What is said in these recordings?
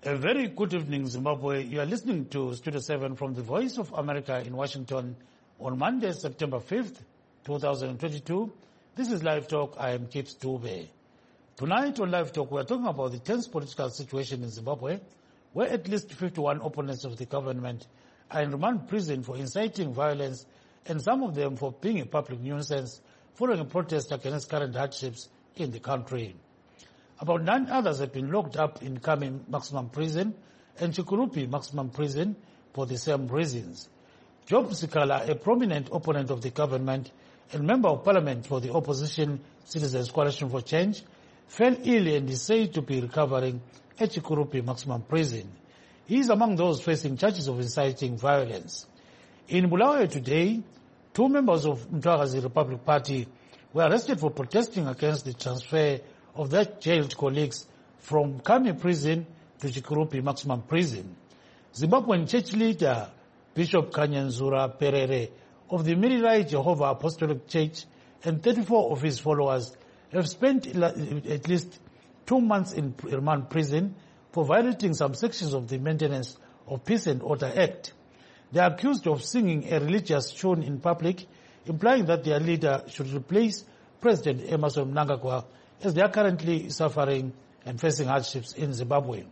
A very good evening, Zimbabwe. You are listening to Studio 7 from the Voice of America in Washington on Monday, September 5th, 2022. This is Live Talk. I am Chips Dube. Tonight on Live Talk, we are talking about the tense political situation in Zimbabwe, where at least 51 opponents of the government are in remand prison for inciting violence, and some of them for being a public nuisance following a protest against current hardships in the country. About 9 others have been locked up in Kami Maximum Prison and Chikurupi Maximum Prison for the same reasons. Job Sikala, a prominent opponent of the government and member of parliament for the opposition Citizens Coalition for Change, fell ill and is said to be recovering at Chikurupi Maximum Prison. He is among those facing charges of inciting violence. In Bulawayo today, 2 members of Mtwagazi Republic Party were arrested for protesting against the transfer of their jailed colleagues from Kami Prison to Chikurupi Maximum Prison. Zimbabwean church leader Bishop Kanyanzura Perere of the Mirirai Jehovah Apostolic Church and 34 of his followers have spent at least 2 months in remand prison for violating some sections of the Maintenance of Peace and Order Act. They are accused of singing a religious tune in public, implying that their leader should replace President Emmerson Mnangagwa, as they are currently suffering and facing hardships in Zimbabwe.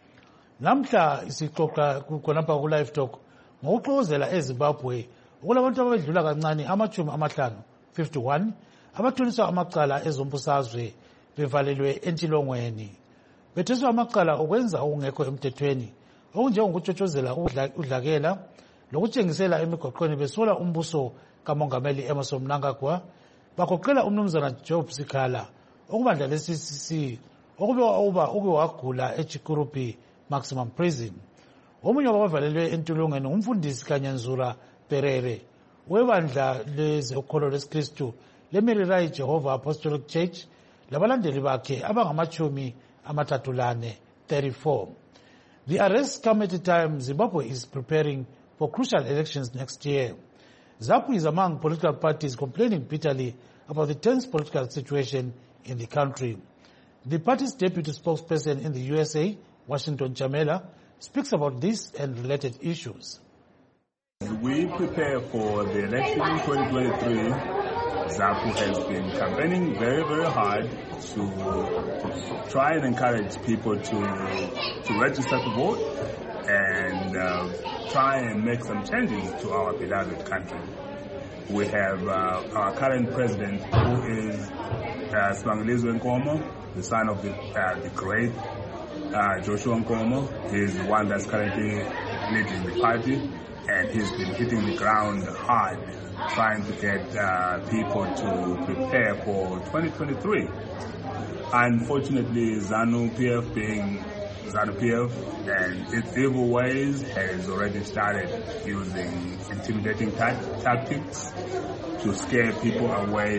Namhla isixoxa khonapha ku Live Talk ngokuxokozela eZimbabwe ukulabantu abadlula kancane amachumi amahlanu 51 abathuliswa amacala ezombusazwe bevalelwe entilongweni. Betheswa amacala okwenza okungekho emthethweni okunjengokutshotshozela udlakela lokutshengisela emigoqweni besola umbuso kamongameli Emmerson Mnangagwa. Bagoqela umnumzana Job Sikala okubandla le-CCC uke wagula eChikurupi Maximum Prison. Omunye wabavalelwe entolongweni ngumfundisi Kanyanzura Perere webandla lezokholo lesikristu leMirirai Jehovah Apostolic Church labalandeli bakhe abangamachumi amathathu 34. The arrests come at a time Zimbabwe is preparing for crucial elections next year. ZAPU is among political parties complaining bitterly about the tense political situation in the country. The party's deputy spokesperson in the USA, Washington Chamela, speaks about this and related issues. We prepare for the election in 2023. ZAPU has been campaigning very, very hard to try and encourage people to register to vote and try and make some changes to our beloved country. We have our current president, who is Sibangilizwe Nkomo, the son of the great Joshua Nkomo. He is the one that's currently leading the party, and he's been hitting the ground hard, trying to get people to prepare for 2023. Unfortunately, ZANU-PF being ZANU-PF and its evil ways has already started using intimidating tactics to scare people away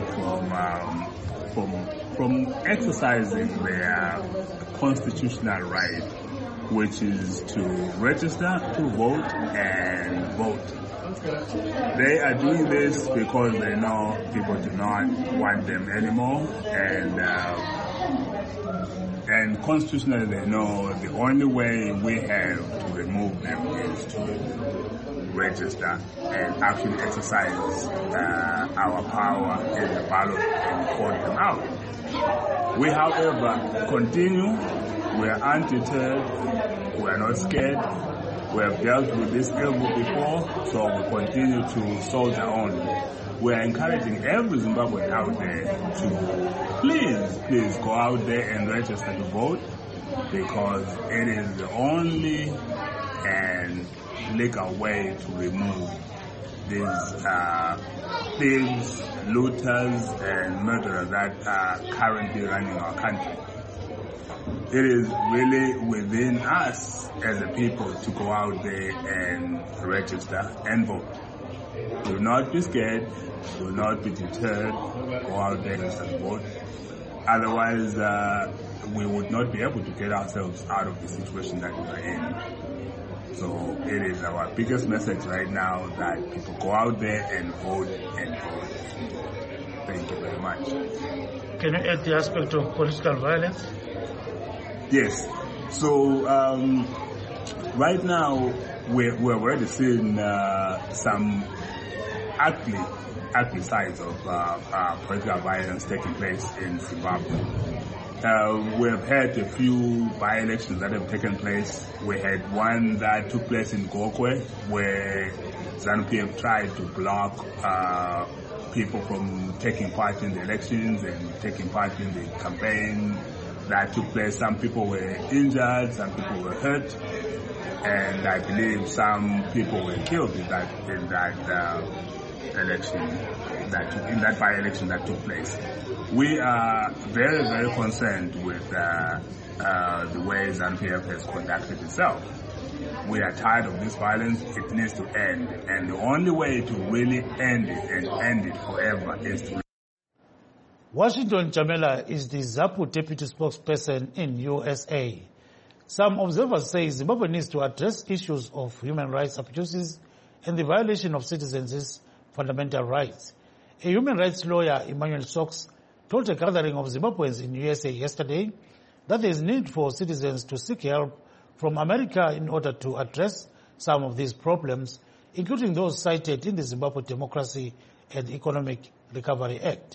from exercising their constitutional right, which is to register to vote and vote. They are doing this because they know people do not want them anymore, and constitutionally they know the only way we have to remove them is to register and actually exercise our power in the ballot and vote them out. We, however, continue. We are undeterred. We are not scared. We have dealt with this evil before, so we continue to soldier on. We are encouraging every Zimbabwean out there to please go out there and register to vote, because it is the only and legal way to remove these thieves, looters, and murderers that are currently running our country. It is really within us as a people to go out there and register and vote. Do not be scared. Do not be deterred. Go out there and vote. Otherwise, we would not be able to get ourselves out of the situation that we are in. So it is our biggest message right now that people go out there and vote and vote. Thank you very much. Can you add the aspect of political violence? Yes. So right now we're already seeing some ugly sides of political violence taking place in Zimbabwe. We've had a few by-elections that have taken place. We had one that took place in Gokwe, where ZANU-PF tried to block people from taking part in the elections and taking part in the campaign that took place. Some people were injured, some people were hurt, and I believe some people were killed in that election, in that by-election that took place. We are very, very concerned with the way ZANU-PF has conducted itself. We are tired of this violence. It needs to end. And the only way to really end it and end it forever is to... Washington Chamela is the ZAPU deputy spokesperson in USA. Some observers say Zimbabwe needs to address issues of human rights abuses and the violation of citizens' fundamental rights. A human rights lawyer, Emmanuel Sox, told a gathering of Zimbabweans in USA yesterday that there is need for citizens to seek help from America in order to address some of these problems, including those cited in the Zimbabwe Democracy and Economic Recovery Act.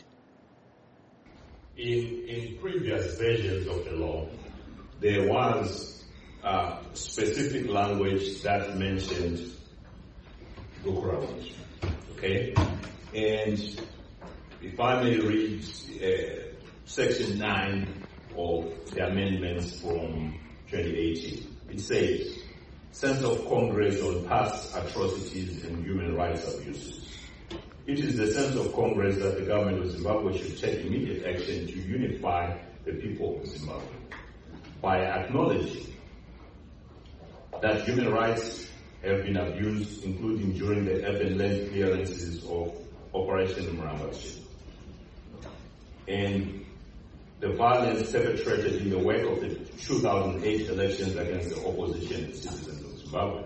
In previous versions of the law, there was specific language that mentioned Gukurahunt. Okay? And if I may read Section 9 of the amendments from 2018, it says, sense of Congress on past atrocities and human rights abuses. It is the sense of Congress that the government of Zimbabwe should take immediate action to unify the people of Zimbabwe by acknowledging that human rights have been abused, including during the urban land clearances of Operation Mrambashi, and the violence perpetrated in the wake of the 2008 elections against the opposition and citizens of Zimbabwe.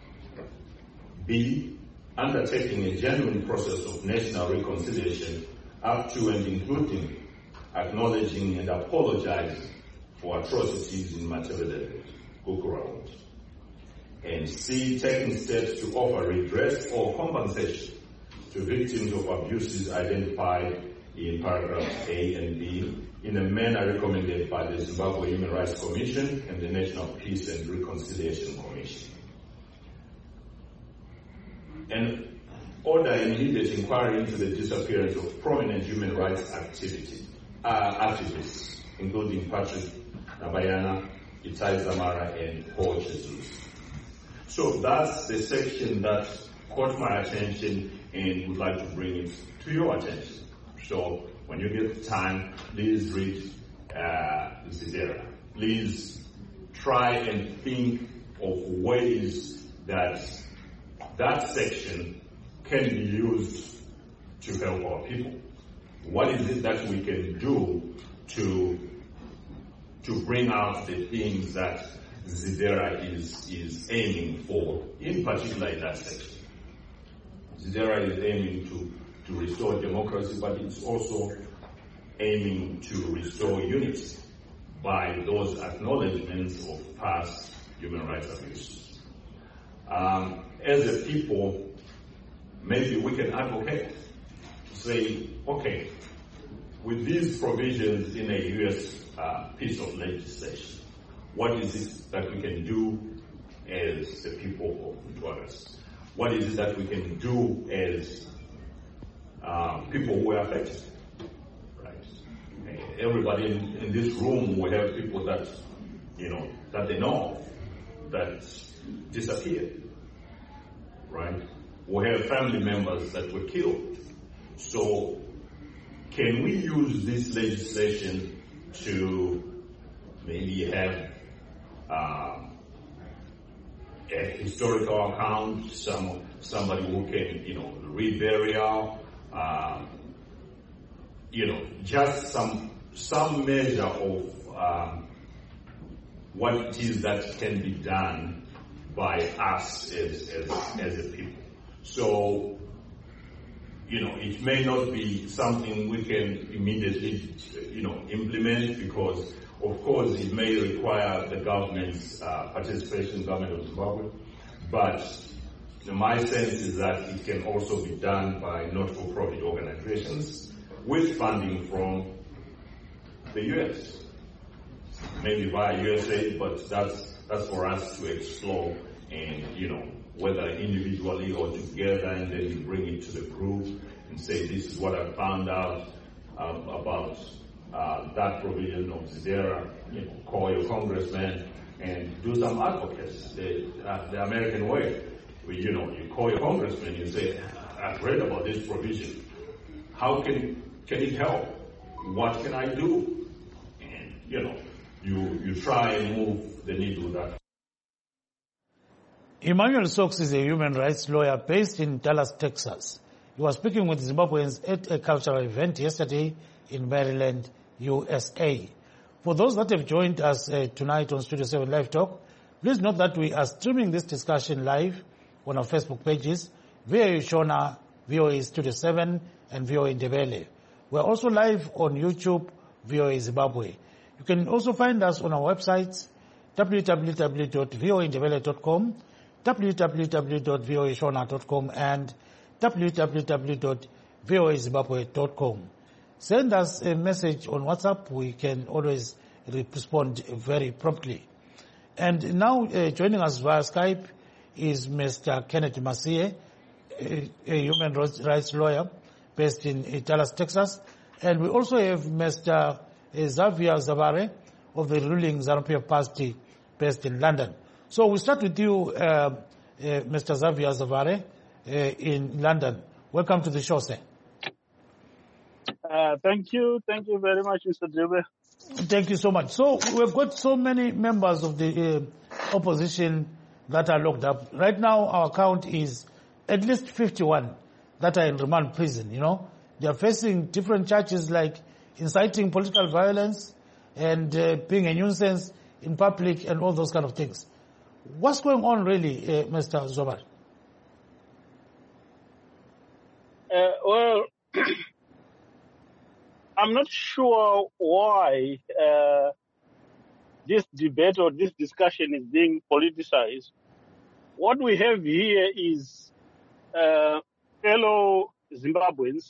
B, undertaking a genuine process of national reconciliation up to and including acknowledging and apologizing for atrocities in Matabele, Gukurahunt. And C, taking steps to offer redress or compensation to victims of abuses identified in paragraphs A and B in a manner recommended by the Zimbabwe Human Rights Commission and the National Peace and Reconciliation Commission. And order an immediate inquiry into the disappearance of prominent human rights activists, including Patrick Nabayana, Itai Zamara, and Paul Jesus. So that's the section that caught my attention and would like to bring it to your attention. So when you get time, please read Zidera. Please try and think of ways that that section can be used to help our people. What is it that we can do to bring out the things that Zidera is aiming for, in particular in that section? Zidera is aiming to restore democracy, but it's also aiming to restore unity by those acknowledgements of past human rights abuses. As a people, maybe we can advocate to say, okay, with these provisions in a U.S. piece of legislation, what is it that we can do as the people of Mtwaras? What is it that we can do as people who are affected? Right? Everybody in this room will have people that, that they know that disappeared. Right? We have family members that were killed. So can we use this legislation to maybe have a historical account, somebody who can, read burial, just some measure of what it is that can be done by us as a people. So, it may not be something we can immediately, implement, because Of course, it may require the government's participation, government of Zimbabwe, but my sense is that it can also be done by not-for-profit organizations with funding from the U.S. Maybe via USAID, but that's for us to explore, and whether individually or together, and then you bring it to the group and say, this is what I found out about that provision of ZERA. Call your congressman and do some advocacy. The American way, where, you call your congressman, you say, I've read about this provision. How can it help? What can I do? And you try and move the needle that. Emmanuel Sox is a human rights lawyer based in Dallas, Texas. He was speaking with Zimbabweans at a cultural event yesterday in Maryland, USA. For those that have joined us tonight on Studio 7 Live Talk, please note that we are streaming this discussion live on our Facebook pages, VOA Shona, VOA Studio 7, and VOA Ndebele. We are also live on YouTube, VOA Zimbabwe. You can also find us on our websites, www.voandebele.com, www.voashona.com, and www.voazimbabwe.com. Send us a message on WhatsApp. We can always respond very promptly. And now joining us via Skype is Mr. Kenneth Masie, a human rights lawyer based in Dallas, Texas. And we also have Mr. Xavier Zavare of the ruling ZANU-PF party based in London. So we start with you, Mr. Xavier Zavare in London. Welcome to the show, sir. Thank you. Thank you very much, Mr. Dube. Thank you so much. So we've got so many members of the opposition that are locked up. Right now, our count is at least 51 that are in remand prison, They are facing different charges like inciting political violence and being a nuisance in public and all those kind of things. What's going on really, Mr. Zobar? Well, I'm not sure why this debate or this discussion is being politicized. What we have here is fellow Zimbabweans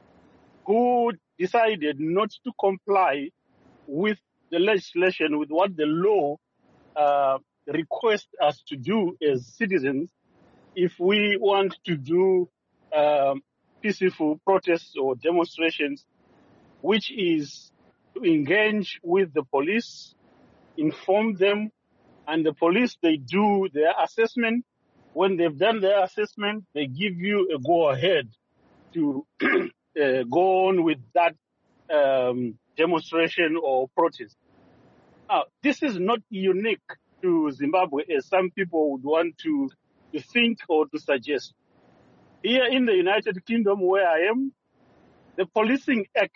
who decided not to comply with the legislation, with what the law requests us to do as citizens if we want to do peaceful protests or demonstrations, which is to engage with the police, inform them, and the police, they do their assessment. When they've done their assessment, they give you a go-ahead to go on with that demonstration or protest. Now, this is not unique to Zimbabwe, as some people would want to think or to suggest. Here in the United Kingdom, where I am, the Policing Act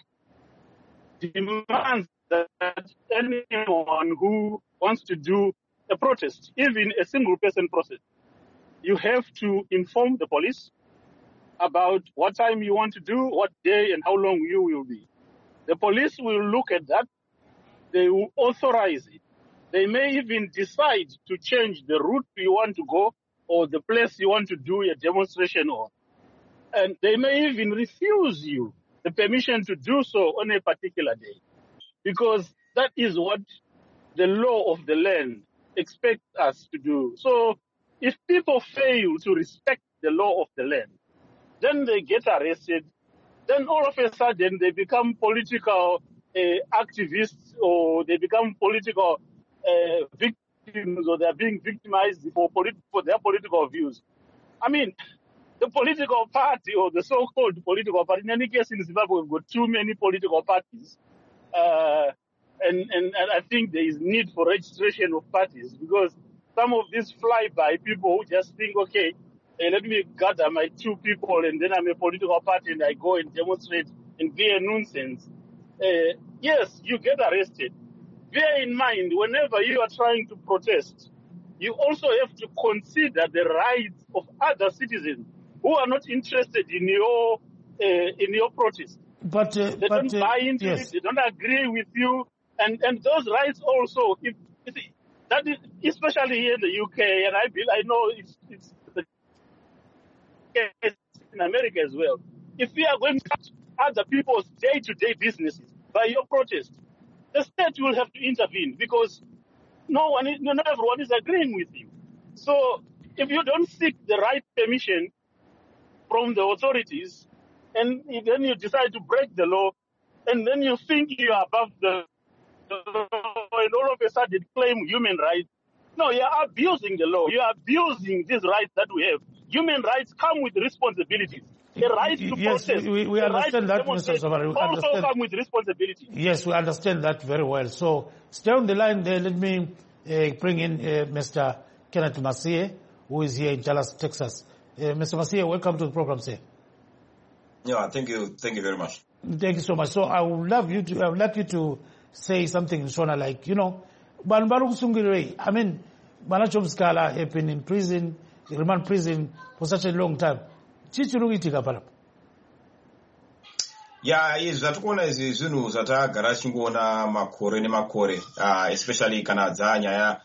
demands that anyone who wants to do a protest, even a single person protest, you have to inform the police about what time you want to do, what day and how long you will be. The police will look at that. They will authorize it. They may even decide to change the route you want to go or the place you want to do a demonstration on. And they may even refuse you the permission to do so on a particular day, because that is what the law of the land expects us to do. So if people fail to respect the law of the land, then they get arrested, then all of a sudden they become political activists, or they become political victims, or they are being victimized for their political views. I mean, the political party, or the so-called political party, in any case in Zimbabwe, we've got too many political parties. And I think there is need for registration of parties, because some of these fly-by people who just think, okay, let me gather my 2 people and then I'm a political party and I go and demonstrate and be a nuisance. Yes, you get arrested. Bear in mind, whenever you are trying to protest, you also have to consider the rights of other citizens who are not interested in your protest. But they don't buy into yes. it. They don't agree with you. And those rights also, if that is, especially here in the UK, and I know it's the case in America as well. If we are going to touch other people's day-to-day businesses by your protest, the state will have to intervene because not everyone is agreeing with you. So if you don't seek the right permission from the authorities, and then you decide to break the law, and then you think you are above the law, and all of a sudden claim human rights. No, you are abusing the law. You are abusing these rights that we have. Human rights come with responsibilities. The right to yes, protest. we understand that, Mr. Zabare. We also come with responsibility. Yes, we understand that very well. So stay on the line there. Let me bring in Mr. Kenneth Masie, who is here in Dallas, Texas. Mr. Masie, welcome to the program, sir. Yeah, thank you. Thank you very much. Thank you so much. So I would like you to say something in Shona, like, I mean, Banacho Skala have been in prison, remand prison for such a long time. Yeah, zvatikuona izvi zvinhu zvatagara chingoona makore nemakore, especially kana dzanyaya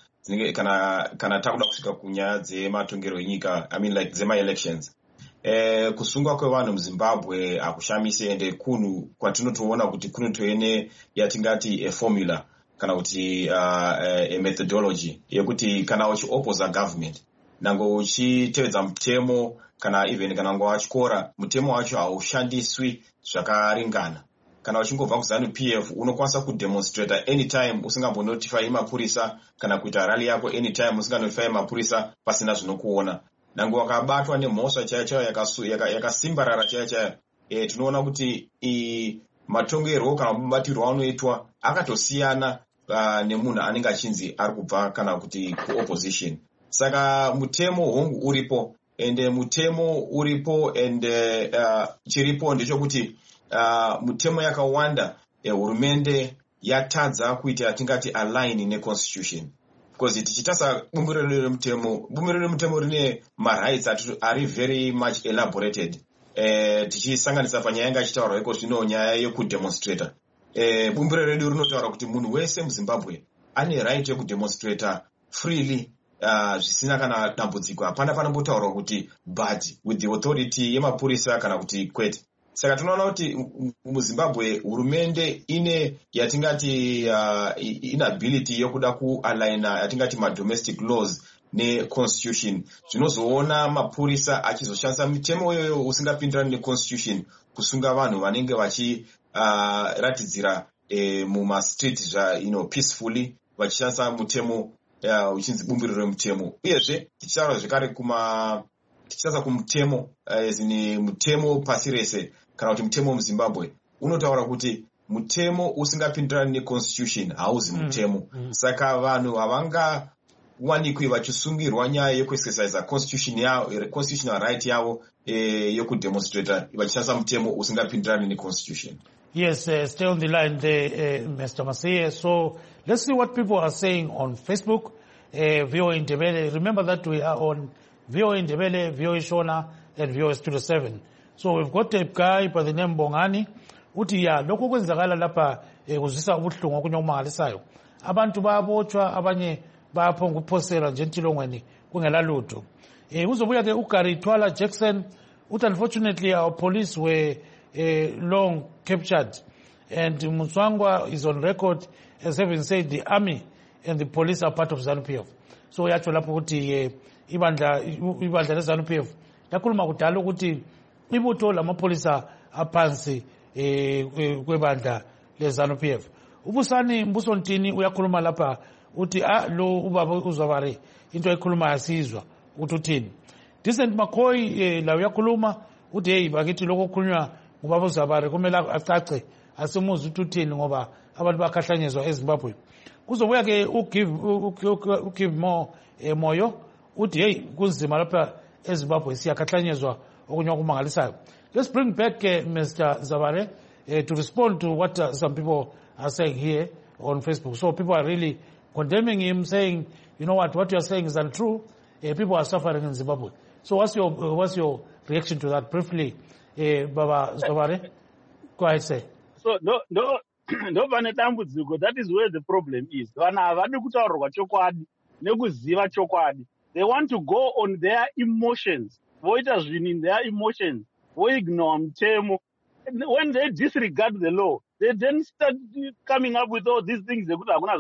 kana takuda kusvika kunyaya dzematongerwo enyika, I mean like dzema-elections. Kusungwa kwevanhu muZimbabwe hakushamise, ende kunhu kwatinotoona kuti kunotoene yatingati a-formula kana kuti a methodology yekuti kana uchiopposa government nango uchitevedza mutemo kana even kana ngo wachikora mutemo wacho haushandiswi zvakaringana. Kana uchingobva kuZANU-PF unokwanisa kudemonstrata anytime usingambonotify mapurisa kana kuita rally yako anytime usinganotify mapurisa pasina zvinokuona. Nango wakabatwa nemhosva chaiyo yakasimbarara chaiyo, tinoona kuti matongerwo kana mubatirwo anoitwa akatosiyana nemunhu anenge achinzi ari kubva kana kuti kuopposition. Saka mutemo hongu uripo, ende mutemo uripo, ende chiripo ndechekuti mutemo yakawanda hurumende yatadza kuita yatingati align neconstitution. Because tichitasa bumbiro remutemo rine marights ari very much elaborated. Tichisanganisa panyaya yanga achitaurwa iko zvino nyaya yekudemonstrata. Bumbiro redu rinotaura kuti munhu wese muZimbabwe ane right yekudemonstrata freely, zvisina kana dambudziko. Hapana panombotaurwa kuti but with the authority yemapurisa kana kuti kwete. Saka tunaona kuti muZimbabwe hurumende ine yatingati inability yokuda kualigna yatingati domestic laws neconstitution. Zvinozoona mapurisa achizoshandisa mitemo iyoyo usingapindirani neconstitution kusunga vanhu vanenge vachiratidzira mumastreet peacefully vachishandisa mutemo uchinzi bumbiro remutemo. Uyezve tichitaura zvekare tichitasa kumutemo zini mutemo pasi rese kana kuti mutemo muZimbabwe unotaura kuti mutemo usingapindirani neconstitution hauzi mutemo. Saka vanhu havangawanikwi vachisungirwa nyaya yekuexercise constitutional right yavo yokudemonstrata vachishandisa mutemo usingapindirani neconstitution. Yes, stay on the line there, Mr. Masie. So let's see what people are saying on Facebook. VOA Indebele. Remember that we are on VOA Indebele, VOA Shona, and VOA Studio 7. So we've got a guy by the name Bongani. Uti ya lokho kwenzakala lapha kuzisa ubuhlungu okunyomalisayo. Abantu bayabotshwa, abanye bayaphonga ukuphosela nje entilongweni kungela lutho. Uzobuya ke uGary Twala Jackson. Unfortunately our police were long captured, and Mutswangwa is on record as having said the army and the police are part of ZANU-PF. So yacho lapho ukuthi ibandla leZANU-PF lakhuluma kudala ukuthi ibutho lamapolisa aphansi kwebandla leZANU-PF. Ubusani Mbusontini uyakhuluma lapha uthi lo ubaba uZabare into ayikhuluma yasizwa uthi uthini. Decent McCoy la uyakhuluma uthi hey bakithi lokho kukhulunywa ngubaba uZabare kumele acace asimuzi uthi uthini ngoba abantu bakhahlanyezwa eZimbabwe. Kuzobuya ke ugive more moyo uthi hey kunzima lapha eZimbabwe siyakhahlanyezwa okunywa kumangalisayo. Let's bring back Mr. Zabare to respond to what some people are saying here on Facebook. So people are really condemning him, saying, you know what you are saying is untrue. People are suffering in Zimbabwe. So what's your reaction to that briefly, Baba Zabare? Go ahead, say. So no, ndopane dambudziko. That is where the problem is. Vanhu havadi kutaurirwa chokwadi nekuziva chokwadi. They want to go on their emotions. Voita zvinhu in their emotions. Voignore mutemo. When they disregard the law, they then start coming up with all these things.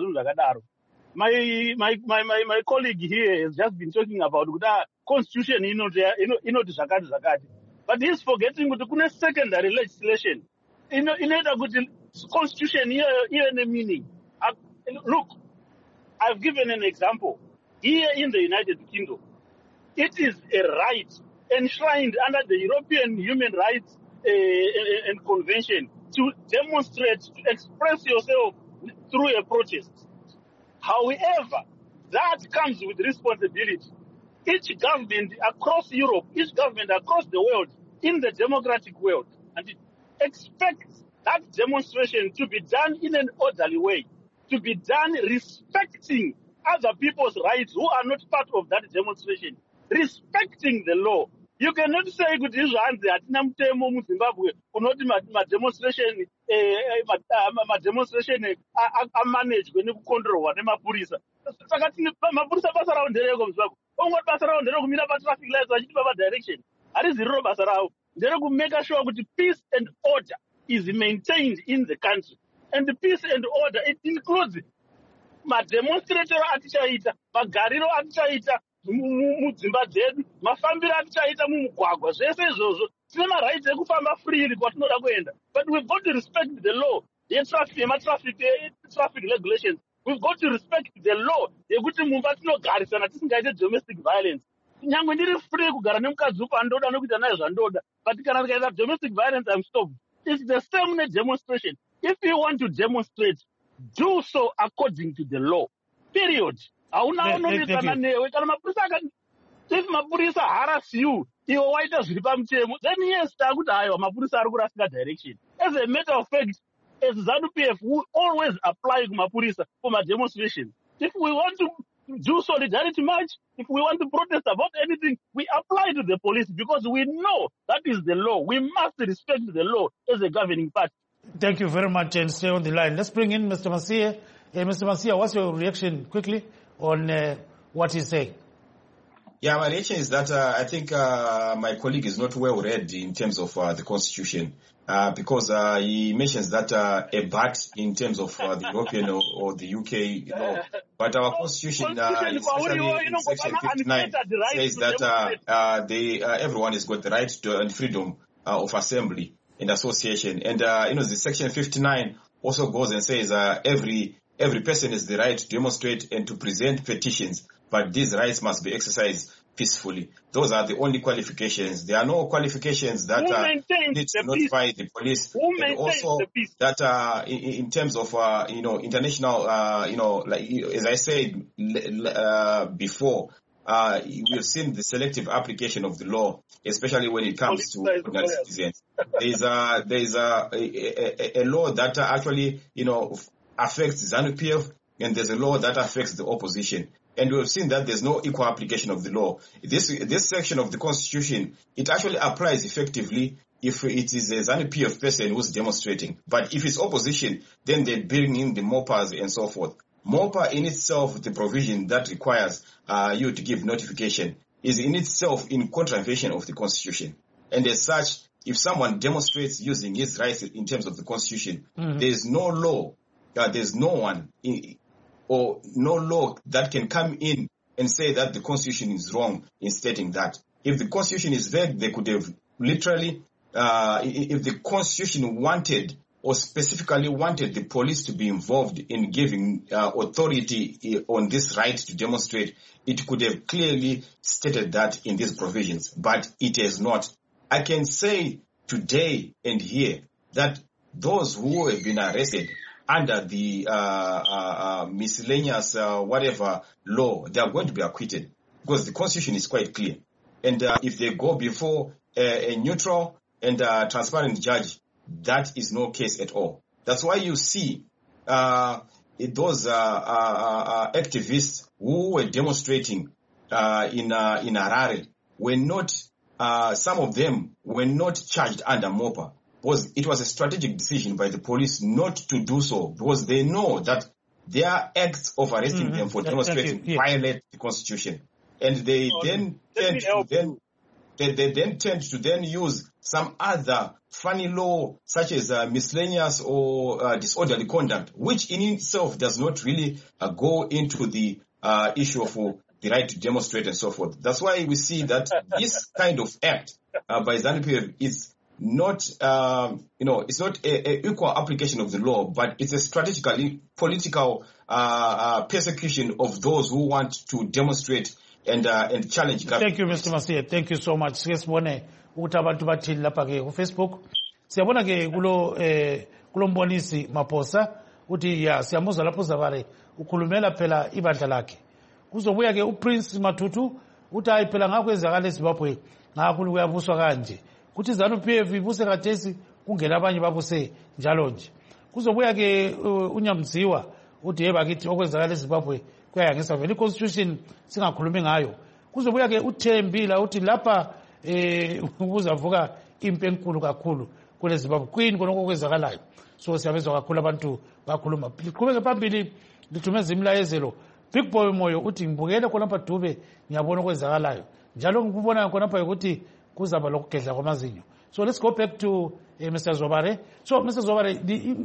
My colleague here has just been talking about the constitution, zakati. But he's forgetting the secondary legislation. The constitution here the meaning. Look, I've given an example. Here in the United Kingdom, it is a right enshrined under the European Human Rights and Convention to demonstrate, to express yourself through a protest. However, that comes with responsibility. Each government across Europe, each government across the world, in the democratic world, and it expects that demonstration to be done in an orderly way, to be done respecting other people's rights who are not part of that demonstration, respecting the law. You cannot say kuti izvanzi hatina mutemo muZimbabwe unoti demonstration amanagwe nekukontrolwa nemapurisa. Saka mapurisa basa ravo ndereko muZimbabwe. Ongoti basa ravo nderekumira patraffic lights vachitipa padirection. Harizi riro basa ravo. Nderekumake sure kuti peace and order is maintained in the country. And the peace and order, it includes mademonstrator atichaita, magariro atichaita, mudzimba dzedu, mafambiro atichaita mumugwagwa, zvese izvozvo tine marights ekufamba freely kwatinoda kuenda. But we've got to respect the law, traffic regulations. We've got to respect the law yekuti mumba tinogarisana tisingaite domestic violence. Nyangwe ndiri free kugara nemukadzi upa ndoda nokuita naye zvandoda, but kana ndikaita domestic violence I'm stopped. It's the same demonstration. If you want to demonstrate, do so according to the law. Period. If mapurisa harass you, then yes, mapurisa are kurasika direction. As a matter of fact, as ZANU-PF, we always apply mapurisa for my demonstration. If we want to do solidarity march, if we want to protest about anything, we apply to the police because we know that is the law. We must respect the law as a governing party. Thank you very much, and stay on the line. Let's bring in Mr. Masia. Mr. Masia, what's your reaction quickly on what he's saying? Yeah, my reaction is that I think my colleague is not well read in terms of the Constitution because he mentions that a but in terms of the European or the UK law. But our Constitution, especially in Section 59, says that everyone has got the right to and freedom of assembly and association. And, the Section 59 also goes and says every person has the right to demonstrate and to present petitions, but these rights must be exercised peacefully. Those are the only qualifications. There are no qualifications that need to notify the police. And also that in terms of, international, like as I said before, we have seen the selective application of the law, especially when it comes to ordinary citizens. There is a law that actually, affects ZANU-PF, and there's a law that affects the opposition. And we have seen that there's no equal application of the law. This section of the Constitution, it actually applies effectively if it is a ZANU-PF person who's demonstrating. But if it's opposition, then they bring in the MOPAs and so forth. MOPA in itself, the provision that requires you to give notification, is in itself in contravention of the Constitution. And as such, if someone demonstrates using his rights in terms of the Constitution, there's no law, there's no one or no law that can come in and say that the Constitution is wrong in stating that. If the Constitution is vague, they could have literally, if the Constitution wanted or specifically wanted the police to be involved in giving authority on this right to demonstrate, it could have clearly stated that in these provisions, but it has not. I can say today and here that those who have been arrested under the miscellaneous whatever law, they are going to be acquitted because the Constitution is quite clear. And if they go before a neutral and transparent judge, that is no case at all. That's why you see those activists who were demonstrating in Harare were not, some of them were not charged under MOPA. was it was a strategic decision by the police not to do so, because they know that their acts of arresting them for demonstrating violate the Constitution. And they then tend to use some other funny law, such as miscellaneous or disorderly conduct, which in itself does not really go into the issue of the right to demonstrate and so forth. That's why we see that this kind of act by ZANU-PF is not, it's not a equal application of the law, but it's a strategically political persecution of those who want to demonstrate and challenge government. Thank you, Mr. Masia. Thank you so much. Siyabona ukuthi abantu bathini lapha ke ku Facebook. Siyabona ke kulo mbonisi Maposa uthi siyamuzwa lapho Zabare ukhulumela phela ibandla lakhe. Kuzobuya ke uPrince Matutu uthi hayi phela ngakwenzakala eZimbabwe ngakhulu kuyabuswa kanje. Kuthi ZANU-PF ibuse kathesi kungena abanye babuse njalo nje. Kuzobuya ke uNyamziwa uthi yeba kithi okwenzakala eZimbabwe kuyayangisa vele iConstitution singakhulumi ngayo. Kuzobuya ke uThembila uthi lapha kuzavuka impi enkulu kakhulu kule Zimbabwe Queen konke okwenzakalayo. So siyabezwa kakhulu abantu bakhuluma. Liqhubeke phambili lithumeza imlayezelo. Big Boy Moyo uthi ngibukele khona lapha Dube ngiyabona okwenzakalayo. Njalo ngikubona khona lapha ukuthi kuzaba lokugedla kwamazinyo. So let's go back to Mr. Zobare. So Mr. Zobare,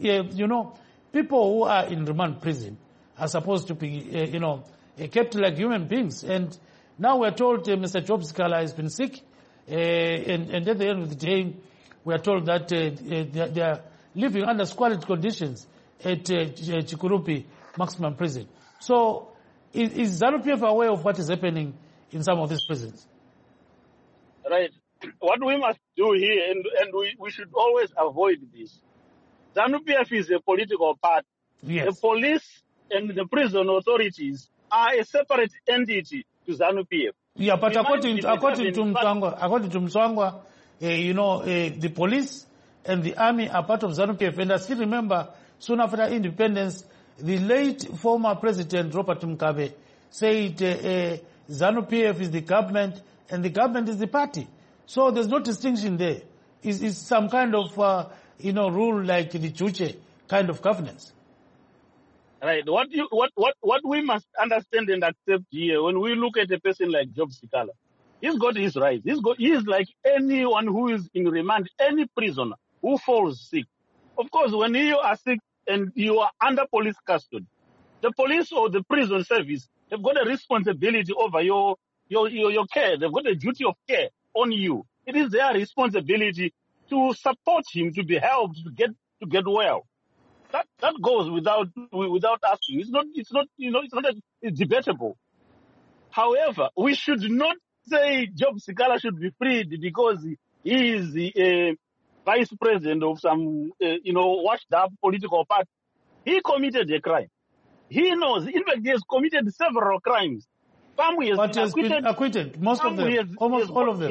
people who are in remand prison are supposed to be, kept like human beings. And now we're told Mr. Job Sikala has been sick. And at the end of the day, we are told that they are living under squalid conditions at Chikurupi maximum prison. So is ZANU-PF aware of what is happening in some of these prisons? Right. What we must do here, and we should always avoid this. ZANU-PF is a political party. Yes. The police and the prison authorities are a separate entity to ZANU-PF. Yeah, but according to Mswangwa, the police and the army are part of ZANU-PF. And I still remember, soon after independence, the late former President Robert Mugabe said ZANU-PF is the government and the government is the party. So there's no distinction there. It's some kind of, rule like the Chuche kind of governance. Right. What we must understand and accept here, when we look at a person like Job Sikala, he's got his rights. He is like anyone who is in remand, any prisoner who falls sick. Of course, when you are sick and you are under police custody, the police or the prison service, they've got a responsibility over your care. They've got a duty of care on you. It is their responsibility to support him to be helped to get well. That goes without asking. It's not debatable. However, we should not say Job Sikala should be freed because he is the vice president of some washed up political party. He committed a crime. He knows. In fact, he has committed several crimes. Some he has been acquitted. Most of them. Almost all of them.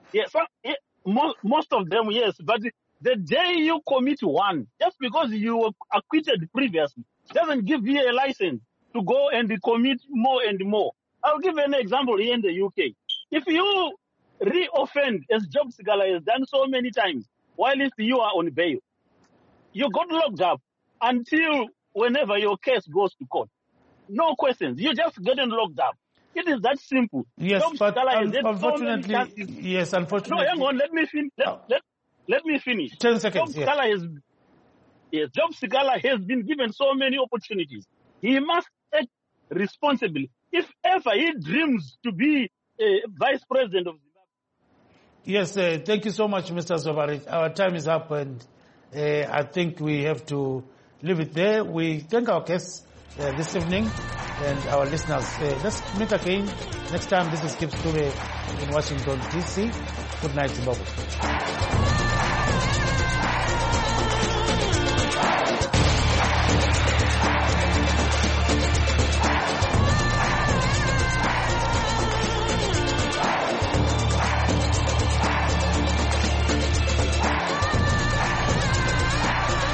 Most of them, yes. But the day you commit one, just because you were acquitted previously, doesn't give you a license to go and commit more and more. I'll give an example here in the UK. If you re-offend, as Job Sikala has done so many times, while you are on bail, you got locked up until whenever your case goes to court. No questions. You just getting locked up. It is that simple. Yes, Job but unfortunately, unfortunately. No, hang on. Let me finish. 10 seconds. Job Sikala has been given so many opportunities. He must act responsibly. If ever he dreams to be a vice president of Zimbabwe. Yes, thank you so much, Mr. Zobare. Our time is up, and I think we have to leave it there. We thank our guests this evening and our listeners. Let's meet again next time. This is Gibbs Dube in Washington, D.C. Good night, Zimbabwe.